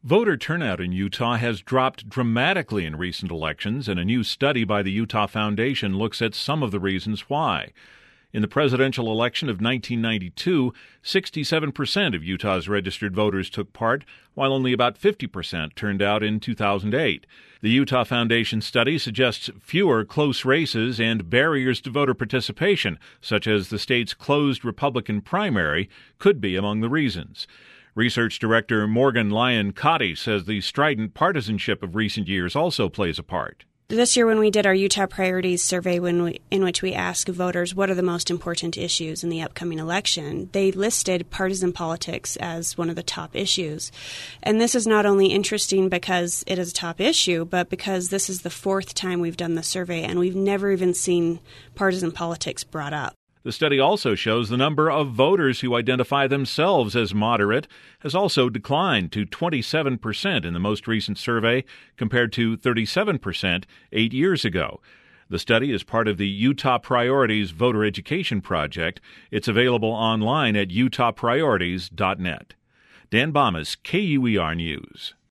Voter turnout in Utah has dropped dramatically in recent elections, and a new study by the Utah Foundation looks at some of the reasons why. In the presidential election of 1992, 67% of Utah's registered voters took part, while only about 50% turned out in 2008. The Utah Foundation study suggests fewer close races and barriers to voter participation, such as the state's closed Republican primary, could be among the reasons. Research Director Morgan Lyon-Cotti says the strident partisanship of recent years also plays a part. This year when we did our Utah Priorities survey in which we asked voters what are the most important issues in the upcoming election, they listed partisan politics as one of the top issues. And this is not only interesting because it is a top issue, but because this is the fourth time we've done the survey and we've never even seen partisan politics brought up. The study also shows the number of voters who identify themselves as moderate has also declined to 27% in the most recent survey, compared to 37% 8 years ago. The study is part of the Utah Priorities Voter Education Project. It's available online at utahpriorities.net. Dan Bammes, KUER News.